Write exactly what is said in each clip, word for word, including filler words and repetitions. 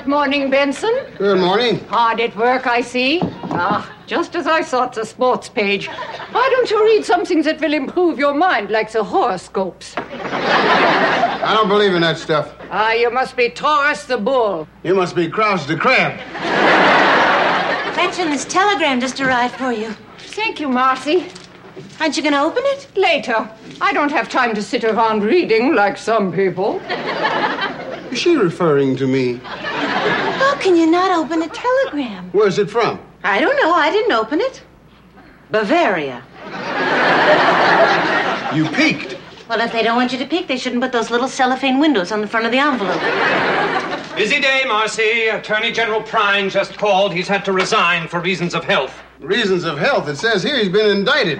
Good morning, Benson. Good morning. Hard at work, I see. Ah, just as I thought, the sports page. Why don't you read something that will improve your mind, like the horoscopes? I don't believe in that stuff. Ah, you must be Taurus the bull. You must be Krause the crab. Gretchen, this telegram just arrived for you. Thank you, Marcy. Aren't you going to open it? Later. I don't have time to sit around reading like some people. Is she referring to me? How can you not open a telegram? Where's it from? I don't know. I didn't open it. Bavaria. You peeked. Well, if they don't want you to peek, they shouldn't put those little cellophane windows on the front of the envelope. Busy day, Marcy. Attorney General Prine just called. He's had to resign for reasons of health. Reasons of health. It says here he's been indicted.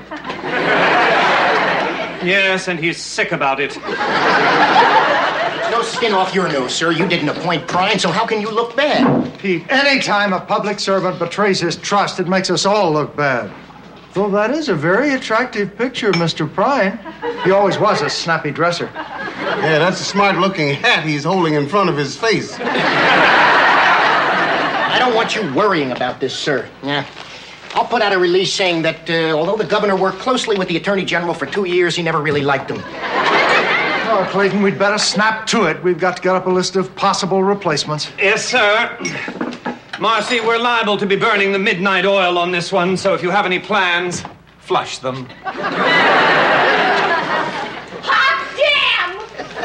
Yes, and he's sick about it. No skin off your nose, sir. You didn't appoint Prine, so how can you look bad? Pete, anytime a public servant betrays his trust, it makes us all look bad. Though that is a very attractive picture of Mister Prine. He always was a snappy dresser. Yeah, that's a smart-looking hat he's holding in front of his face. I don't want you worrying about this, sir. Yeah. I'll put out a release saying that uh, although the governor worked closely with the Attorney General for two years, he never really liked him. Oh, Clayton, we'd better snap to it. We've got to get up a list of possible replacements. Yes, sir. Marcy, we're liable to be burning the midnight oil on this one, so if you have any plans, flush them. Hot damn!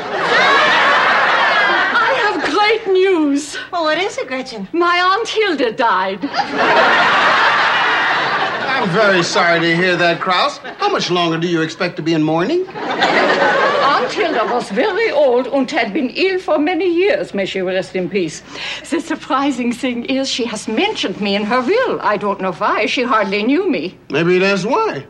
I have great news. Well, what is it, Gretchen? My Aunt Hilda died. I'm very sorry to hear that, Krause. How much longer do you expect to be in mourning? Aunt Hilda was very old and had been ill for many years. May she rest in peace. The surprising thing is she has mentioned me in her will. I don't know why. She hardly knew me. Maybe that's why.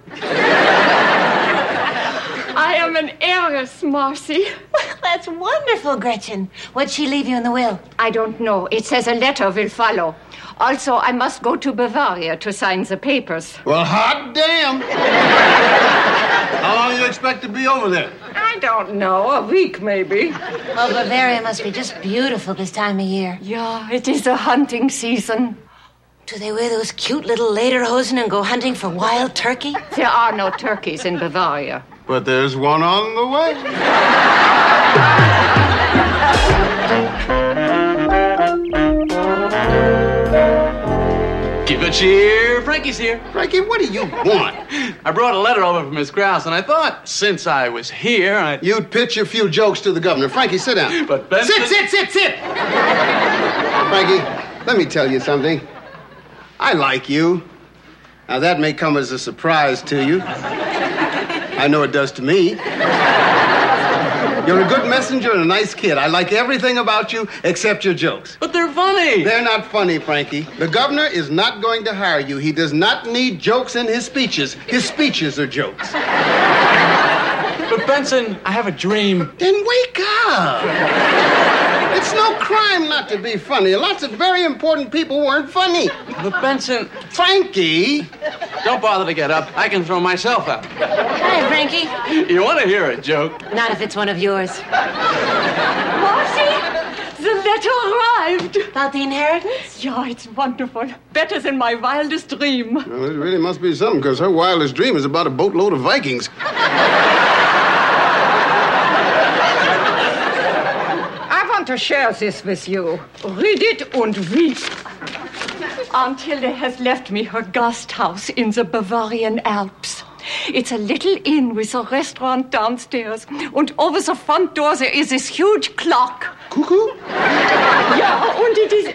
I am an heiress, Marcy. Well, that's wonderful, Gretchen. What'd she leave you in the will? I don't know. It says a letter will follow. Also, I must go to Bavaria to sign the papers. Well, hot damn. How long do you expect to be over there? I don't know. A week, maybe. Well, Bavaria must be just beautiful this time of year. Yeah, it is a hunting season. Do they wear those cute little lederhosen and go hunting for wild turkey? There are no turkeys in Bavaria. But there's one on the way. Keep it cheer. Frankie's here. Frankie, what do you want? I brought a letter over from Miss Krause, and I thought, since I was here, I'd... You'd pitch a few jokes to the governor. Frankie, sit down. But Benson... Sit, sit, sit, sit! Frankie, let me tell you something. I like you. Now, that may come as a surprise to you. I know it does to me. You're a good messenger and a nice kid. I like everything about you except your jokes. But they're funny. They're not funny, Frankie. The governor is not going to hire you. He does not need jokes in his speeches. His speeches are jokes. But Benson, I have a dream. Then wake up. It's no crime not to be funny. Lots of very important people weren't funny. But Benson... Frankie! Don't bother to get up. I can throw myself out. Hi, Frankie. You want to hear a joke? Not if it's one of yours. Marcy, the letter arrived. About the inheritance? Yeah, it's wonderful. Better than my wildest dream. Well, it really must be something, because her wildest dream is about a boatload of Vikings. I want to share this with you. Read it and weep. Aunt Hilda has left me her guest house in the Bavarian Alps. It's a little inn with a restaurant downstairs. And over the front door there is this huge clock. Cuckoo? Yeah, and it is...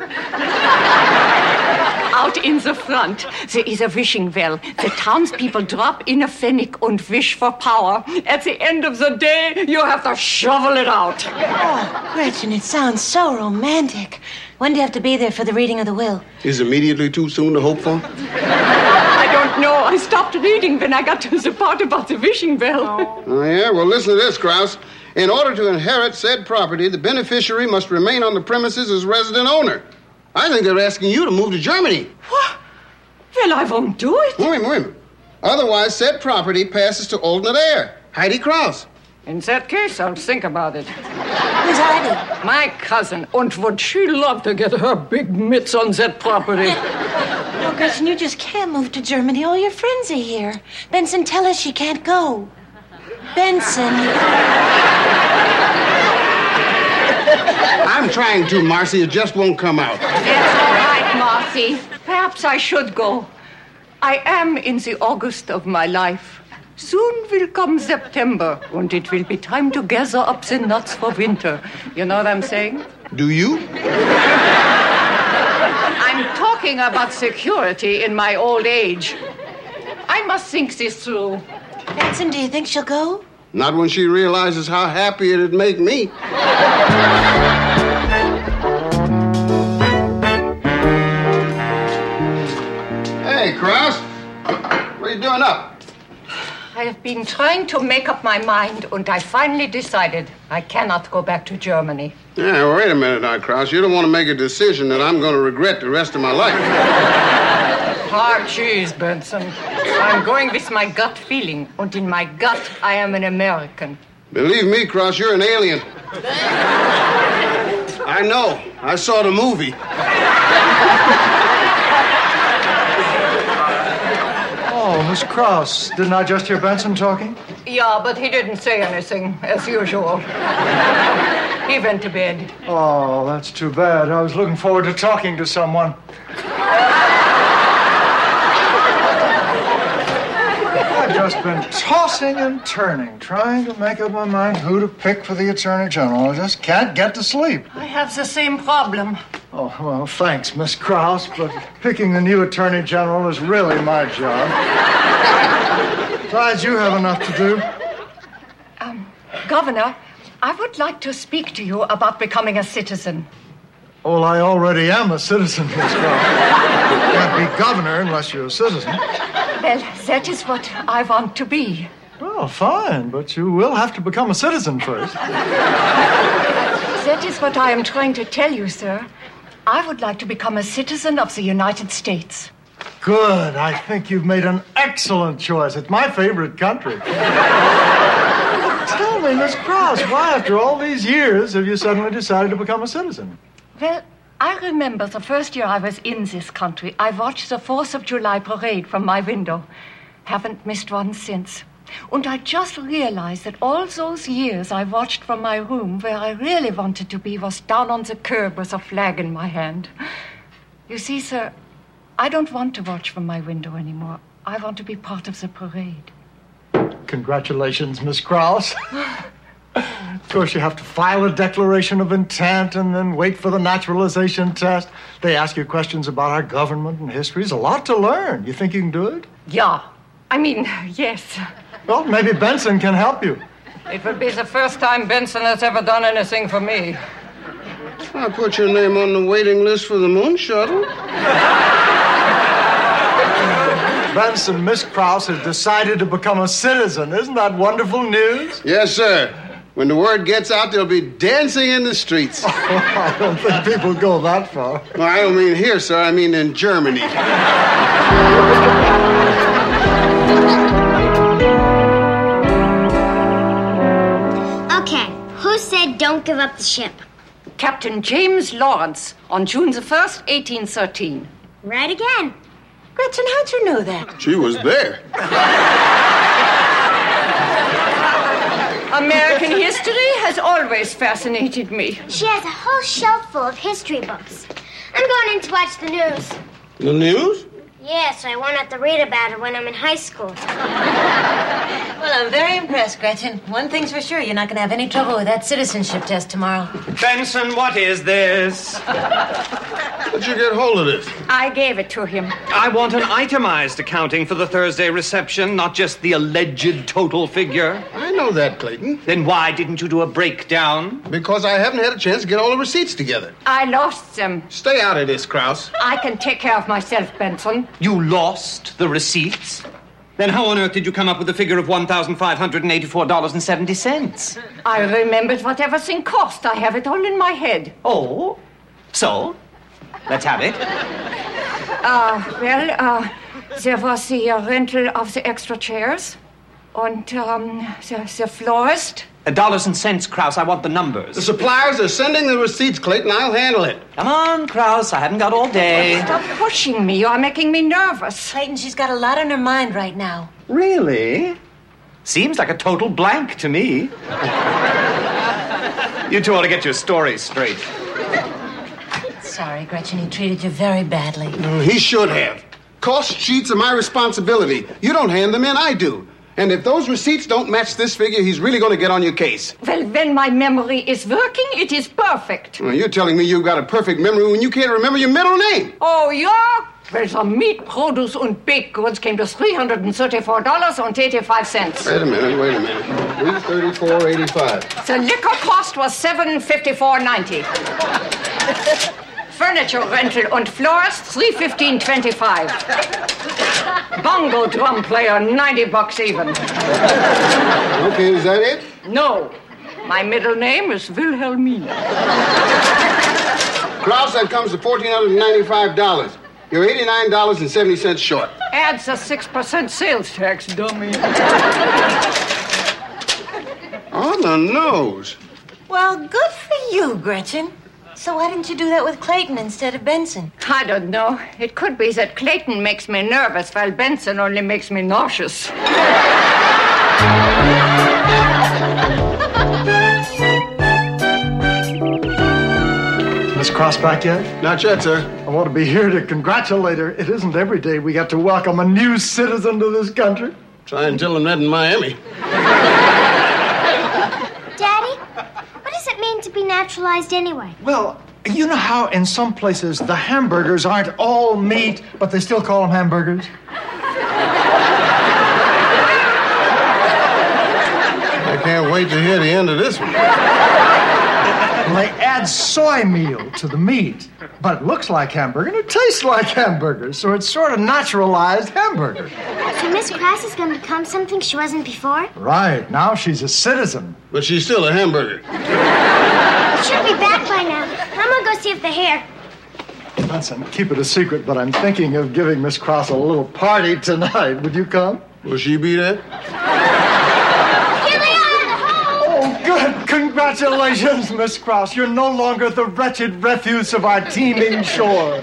Out in the front, there is a wishing well. The townspeople drop in a pfennig and wish for power. At the end of the day, you have to shovel it out. Oh, Gretchen, it sounds so romantic. When do you have to be there for the reading of the will? Is immediately too soon to hope for? I don't know. I stopped reading when I got to the part about the wishing well. Oh, oh yeah? Well, listen to this, Krause. In order to inherit said property, the beneficiary must remain on the premises as resident owner. I think they're asking you to move to Germany. What? Well, I won't do it. Wait a minute, wait a minute. Otherwise, said property passes to alternate heir, Heidi Krause. In that case, I'll think about it. Who's Ivy? My cousin. And would she love to get her big mitts on that property? Oh, Gretchen, you just can't move to Germany. All your friends are here. Benson, tell her she can't go. Benson. I'm trying to, Marcy. It just won't come out. That's all right, Marcy. Perhaps I should go. I am in the August of my life. Soon will come September, and it will be time to gather up the nuts for winter. You know what I'm saying? Do you? I'm talking about security in my old age. I must think this through. Benson, do you think she'll go? Not when she realizes how happy it'd make me. Hey, Krause. What are you doing up? I have been trying to make up my mind, and I finally decided I cannot go back to Germany. Yeah, wait a minute now, Krause. You don't want to make a decision that I'm going to regret the rest of my life. Ah, jeez, Benson. I'm going with my gut feeling, and in my gut, I am an American. Believe me, Krause, you're an alien. I know. I saw the movie. Oh, Miss Krause, didn't I just hear Benson talking? Yeah, but he didn't say anything, as usual. He went to bed. Oh, that's too bad. I was looking forward to talking to someone. I've just been tossing and turning, trying to make up my mind who to pick for the Attorney General. I just can't get to sleep. I have the same problem. Oh, well, thanks, Miss Krause, but picking the new Attorney General is really my job. Besides, you have enough to do. Um, Governor, I would like to speak to you about becoming a citizen. Well, I already am a citizen, Miss Krause. You can't be governor unless you're a citizen. Well, that is what I want to be. Well, fine, but you will have to become a citizen first. That is what I am trying to tell you, sir. I would like to become a citizen of the United States. Good. I think you've made an excellent choice. It's my favorite country. Tell me, Miss Krause, why after all these years have you suddenly decided to become a citizen? Well, I remember the first year I was in this country, I watched the fourth of July parade from my window. Haven't missed one since. And I just realized that all those years I watched from my room, where I really wanted to be was down on the curb with a flag in my hand. You see, sir, I don't want to watch from my window anymore. I want to be part of the parade. Congratulations, Miss Krause. Of course, you have to file a declaration of intent and then wait for the naturalization test. They ask you questions about our government and history. There's a lot to learn. You think you can do it? Yeah. I mean, yes. Well, maybe Benson can help you. It will be the first time Benson has ever done anything for me. I put your name on the waiting list for the moon shuttle. Benson, Miss Krause has decided to become a citizen. Isn't that wonderful news? Yes, sir. When the word gets out, they'll be dancing in the streets. Oh, I don't think people go that far. Well, I don't mean here, sir. I mean in Germany. Okay, who said don't give up the ship? Captain James Lawrence on June the first, eighteen thirteen. Right again. Gretchen, how'd you know that? She was there. American history has always fascinated me. She has a whole shelf full of history books. I'm going in to watch the news. The news? Yes, I won't have to read about it when I'm in high school. Well, I'm very impressed, Gretchen. One thing's for sure, you're not going to have any trouble with that citizenship test tomorrow. Benson, what is this? How'd you get hold of this? I gave it to him. I want an itemized accounting for the Thursday reception, not just the alleged total figure. I know that, Clayton. Then why didn't you do a breakdown? Because I haven't had a chance to get all the receipts together. I lost them. Stay out of this, Krause. I can take care of myself, Benson. You lost the receipts? Then how on earth did you come up with the figure of one thousand five hundred eighty-four dollars and seventy cents? I remembered what everything cost. I have it all in my head. Oh? So? Let's have it. Uh, well, uh, there was the uh, rental of the extra chairs. And um, the, the florist, Uh, dollars and cents, Krause. I want the numbers. The suppliers are sending the receipts, Clayton. I'll handle it. Come on, Krause. I haven't got all day. Stop pushing me. You're making me nervous. Clayton, she's got a lot on her mind right now. Really? Seems like a total blank to me. You two ought to get your stories straight. Sorry, Gretchen. He treated you very badly. Uh, he should have. Cost sheets are my responsibility. You don't hand them in, I do. And if those receipts don't match this figure, he's really going to get on your case. Well, when my memory is working, it is perfect. Well, you're telling me you've got a perfect memory when you can't remember your middle name. Oh, yeah? Well, the meat, produce, and baked goods came to three hundred thirty-four dollars and eighty-five cents. Wait a minute, wait a minute. three thirty-four eighty-five. The liquor cost was seven fifty-four ninety. Furniture rental and floors, three fifteen twenty-five. Bongo drum player, ninety bucks even. Okay, is that it? No. My middle name is Wilhelmina. Klaus, that comes to one thousand four hundred ninety-five dollars. You're eighty-nine dollars and seventy cents short. Adds a six percent sales tax, dummy. On the nose. Well, good for you, Gretchen. So why didn't you do that with Clayton instead of Benson? I don't know. It could be that Clayton makes me nervous while Benson only makes me nauseous. Miss Cross back yet? Not yet, sir. I want to be here to congratulate her. It isn't every day we get to welcome a new citizen to this country. Try and tell him that in Miami. Daddy, what does it mean to be naturalized anyway? Well, you know how in some places the hamburgers aren't all meat, but they still call them hamburgers? I can't wait to hear the end of this one. Well, they add soy meal to the meat, but it looks like hamburger and it tastes like hamburger, so it's sort of naturalized hamburger. So Miss Crass is going to become something she wasn't before? Right, now she's a citizen. But she's still a hamburger. She'll be back by now. I'm going to go see if they're here. Listen, keep it a secret, but I'm thinking of giving Miss Cross a little party tonight. Would you come? Will she be there? Good. Congratulations, Miss Cross. You're no longer the wretched refuse of our teeming shore.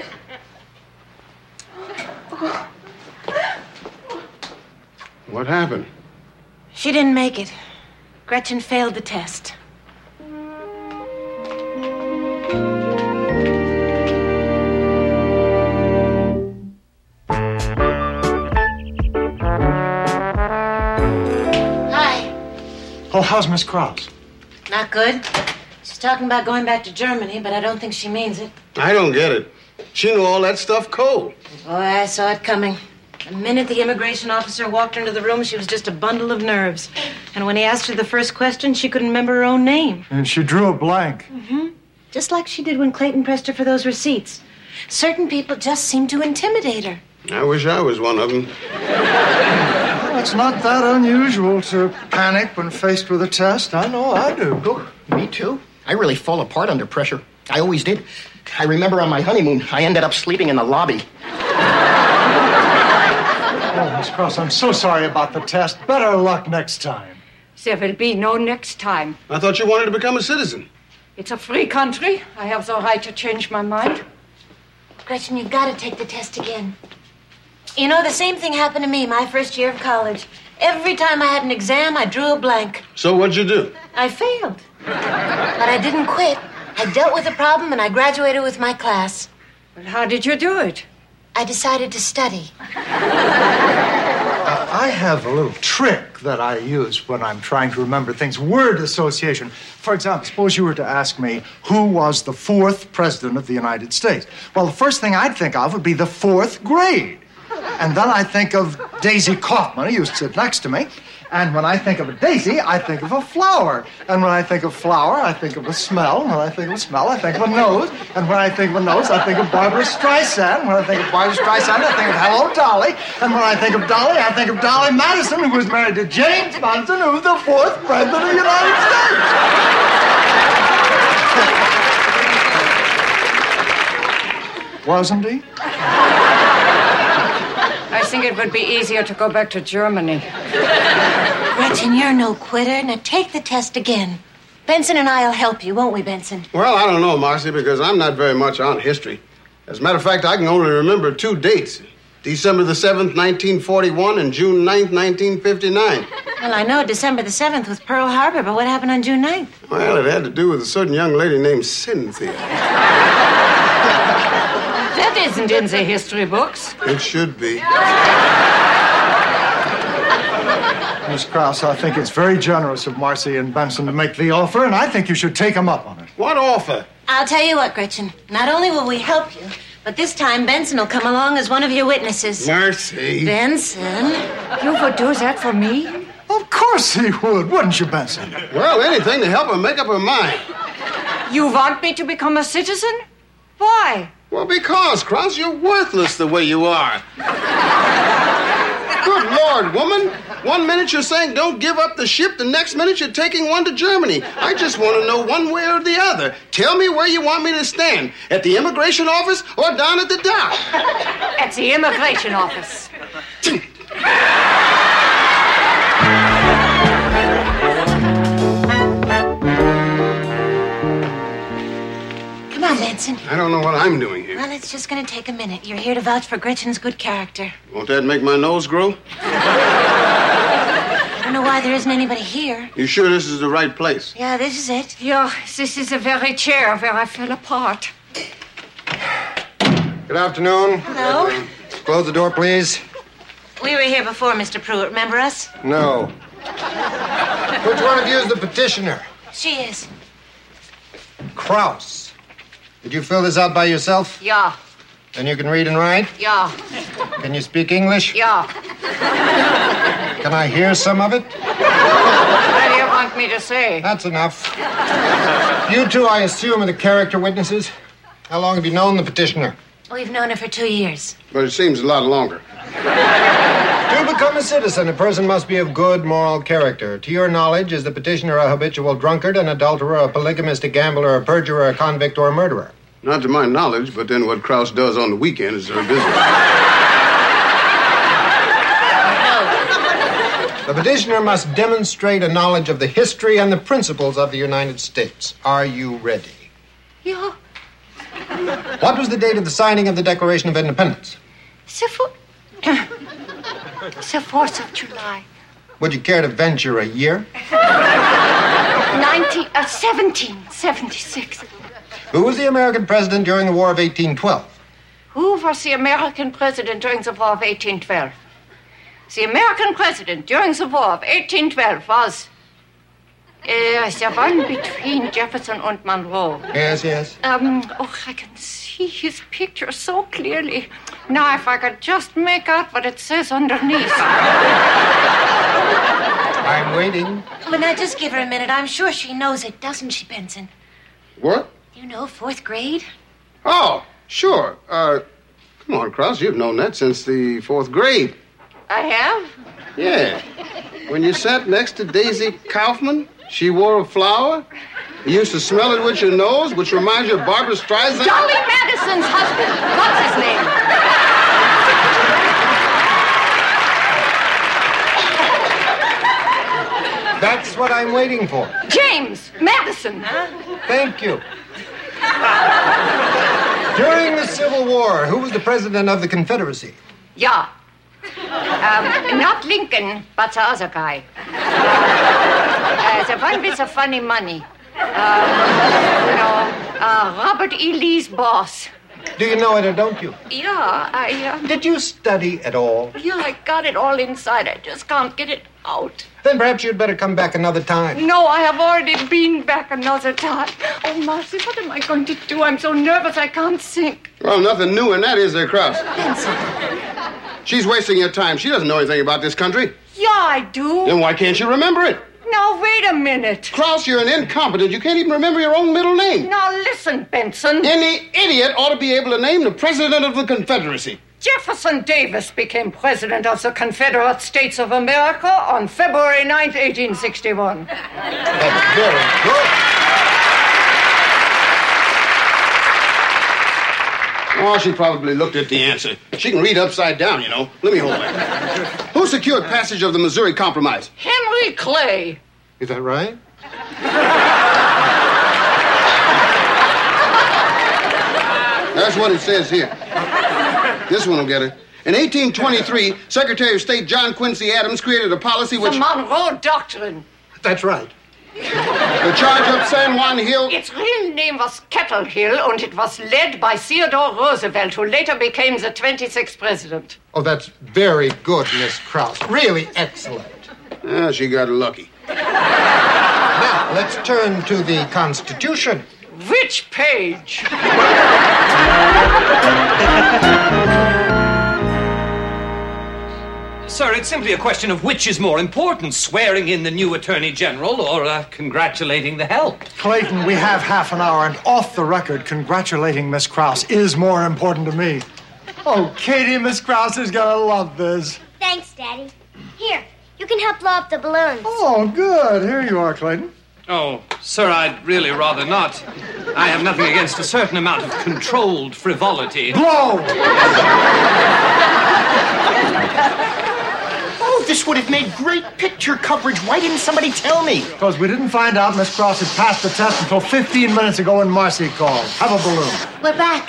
What happened? She didn't make it. Gretchen failed the test. Oh, how's Miss Cross? Not good. She's talking about going back to Germany, but I don't think she means it. I don't get it. She knew all that stuff cold. Boy, I saw it coming. The minute the immigration officer walked into the room, she was just a bundle of nerves. And when he asked her the first question, she couldn't remember her own name. And she drew a blank. Mm-hmm. Just like she did when Clayton pressed her for those receipts. Certain people just seem to intimidate her. I wish I was one of them. Well, it's not that unusual to panic when faced with a test. I know I do. Oh, me too. I really fall apart under pressure. I always did. I remember on my honeymoon, I ended up sleeping in the lobby. Oh, Miss Cross, I'm so sorry about the test. Better luck next time. There will be no next time. I thought you wanted to become a citizen. It's a free country. I have the right to change my mind. Gretchen, you've got to take the test again. You know, the same thing happened to me my first year of college. Every time I had an exam, I drew a blank. So what'd you do? I failed. But I didn't quit. I dealt with the problem and I graduated with my class. Well, how did you do it? I decided to study. Uh, I have a little trick that I use when I'm trying to remember things. Word association. For example, suppose you were to ask me who was the fourth president of the United States. Well, the first thing I'd think of would be the fourth grade. And then I think of Daisy Kaufman, who used to sit next to me. And when I think of a daisy, I think of a flower. And when I think of flower, I think of a smell. And when I think of a smell, I think of a nose. And when I think of a nose, I think of Barbara Streisand. When I think of Barbara Streisand, I think of Hello, Dolly. And when I think of Dolly, I think of Dolly Madison, who was married to James Madison, who was the fourth president of the United States. Wasn't he? I think it would be easier to go back to Germany. Gretchen, you're no quitter. Now take the test again. Benson and I'll help you, won't we, Benson? Well, I don't know, Marcy, because I'm not very much on history. As a matter of fact, I can only remember two dates. December the seventh, nineteen forty-one, and June ninth, nineteen fifty-nine. Well, I know December the seventh was Pearl Harbor, but what happened on June ninth? Well, it had to do with a certain young lady named Cynthia. That isn't in the history books. It should be. Miss Krause, I think it's very generous of Marcy and Benson to make the offer, and I think you should take them up on it. What offer? I'll tell you what, Gretchen. Not only will we help you, but this time Benson will come along as one of your witnesses. Marcy. Benson? You would do that for me? Of course he would, wouldn't you, Benson? Well, anything to help her make up her mind. You want me to become a citizen? Why? Well, because, Krause, you're worthless the way you are. Good Lord, woman. One minute you're saying don't give up the ship, the next minute you're taking one to Germany. I just want to know one way or the other. Tell me where you want me to stand. At the immigration office or down at the dock? At the immigration office. Come on, Benson. I don't know what I'm doing here. Well, it's just going to take a minute. You're here to vouch for Gretchen's good character. Won't that make my nose grow? I don't know why there isn't anybody here. You sure this is the right place? Yeah, this is it. Yeah, this is the very chair where I fell apart. Good afternoon. Hello. Close the door, please. We were here before, Mister Pruitt. Remember us? No. Which one of you is the petitioner? She is. Krause. Did you fill this out by yourself? Yeah, Then you can read and write? yeah, Can you speak English? yeah. Can I hear some of it? What do you want me to say? That's enough. You two, I assume, are the character witnesses. How long have you known the petitioner? We've known her for two years. But it seems a lot longer. To become a citizen, a person must be of good moral character. To your knowledge, is the petitioner a habitual drunkard, an adulterer, a polygamist, a gambler, a perjurer, a convict, or a murderer? Not to my knowledge, but then what Krause does on the weekend is her business. The petitioner must demonstrate a knowledge of the history and the principles of the United States. Are you ready? Yeah, What was the date of the signing of the Declaration of Independence? the fo- the fourth of July. Would you care to venture a year? Nineteen, uh, seventeen seventy-six. Who was the American president during the War of eighteen twelve? Who was the American president during the War of eighteen twelve? The American president during the War of eighteen twelve was uh, the one between Jefferson and Monroe. Yes, yes. Um, oh, I can see his picture so clearly. Now, if I could just make out what it says underneath. I'm waiting. But now, just give her a minute. I'm sure she knows it, doesn't she, Benson? What? You know, fourth grade? Oh, sure. Uh, come on, Krause. You've known that since the fourth grade. I have? Yeah. When you sat next to Daisy Kaufman, she wore a flower. You used to smell it with your nose, which reminds you of Barbara Streisand. Dolly Madison's husband. What's his name? That's what I'm waiting for. James Madison. Thank you. During the Civil War, who was the president of the Confederacy? Yeah. Um, not Lincoln, but the other guy. Uh, the one with the funny money. Um, you know, uh, Robert E. Lee's boss. Do you know it or don't you? Yeah, I, uh, Did you study at all? yeah, I got it all inside. I just can't get it out. Then perhaps you'd better come back another time. No, I have already been back another time. Oh, Marcy, what am I going to do? I'm so nervous I can't think. Well, nothing new in that, is there, Krause? She's wasting your time. She doesn't know anything about this country. Yeah, I do. Then why can't you remember it? Now, wait a minute. Krause, you're an incompetent. You can't even remember your own middle name. Now, listen, Benson. Any idiot ought to be able to name the president of the Confederacy. Jefferson Davis became president of the Confederate States of America on February ninth, eighteen sixty-one. That's very good. Oh, she probably looked at the answer. She can read upside down, you know. Let me hold it. Who secured passage of the Missouri Compromise? Henry Clay. Is that right? That's what it says here. This one will get her. In eighteen twenty-three, Secretary of State John Quincy Adams created a policy which... The Monroe Doctrine. That's right. The charge up San Juan Hill... Its real name was Kettle Hill, and it was led by Theodore Roosevelt, who later became the twenty-sixth president. Oh, that's very good, Miss Krause. Really excellent. Ah, she got lucky. Now, let's turn to the Constitution. Which page? Sir, it's simply a question of which is more important, swearing in the new Attorney General or uh, congratulating the help. Clayton, we have half an hour, and off the record, congratulating Miss Krause is more important to me. Oh, Katie, Miss Krause is gonna love this. Thanks, Daddy. Here, you can help blow up the balloons. Oh, good. Here you are, Clayton. Oh, sir, I'd really rather not. I have nothing against a certain amount of controlled frivolity. Blow! Oh, this would have made great picture coverage. Why didn't somebody tell me? Because we didn't find out Miss Krause had passed the test until fifteen minutes ago when Marcy called. Have a balloon. We're back.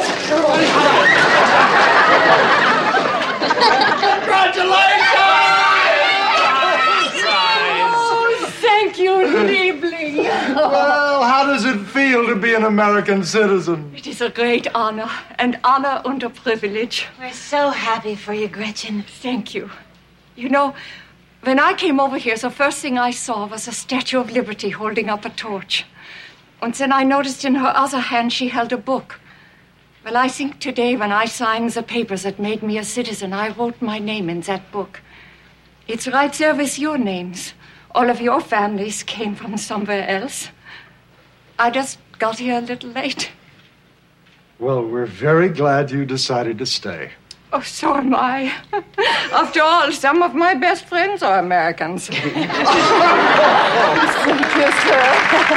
Thank you, Liebling. Well, how does it feel to be an American citizen? It is a great honor, an honor and a privilege. We're so happy for you, Gretchen. Thank you. You know, when I came over here, the first thing I saw was a Statue of Liberty holding up a torch. And then I noticed in her other hand she held a book. Well, I think today when I signed the papers that made me a citizen, I wrote my name in that book. It's right there with your names. All of your families came from somewhere else. I just got here a little late. Well, we're very glad you decided to stay. Oh, so am I. After all, some of my best friends are Americans. Thank you, sir.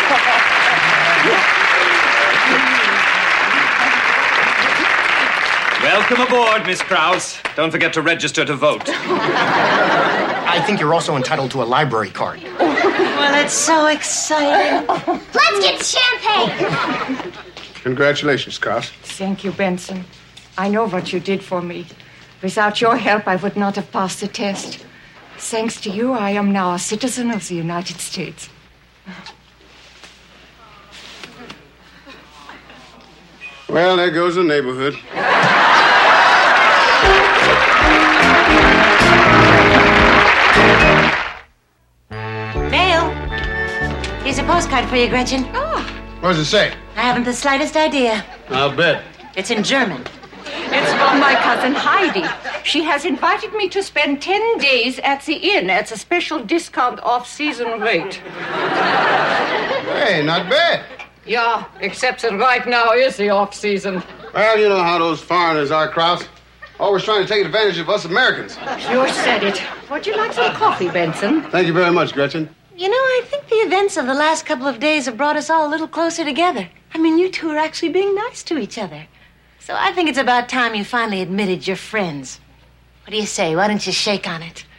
Welcome aboard, Miss Krause. Don't forget to register to vote. I think you're also entitled to a library card. Well, it's so exciting. Let's get champagne. Congratulations, Krause. Thank you, Benson. I know what you did for me. Without your help, I would not have passed the test. Thanks to you, I am now a citizen of the United States. Well, there goes the neighborhood. Mail. Here's a postcard for you, Gretchen. Oh, What does it say? I haven't the slightest idea. I'll bet. It's in German. it's from my cousin Heidi. She has invited me to spend ten days at the inn at a special discount off-season rate. Hey, not bad. Yeah, except that right now is the off-season. Well, you know how those foreigners are, Krause. Always trying to take advantage of us Americans. You said it. Would you like some coffee, Benson? Thank you very much, Gretchen. You know, I think the events of the last couple of days have brought us all a little closer together. I mean, you two are actually being nice to each other. So I think it's about time you finally admitted you're friends. What do you say? Why don't you shake on it?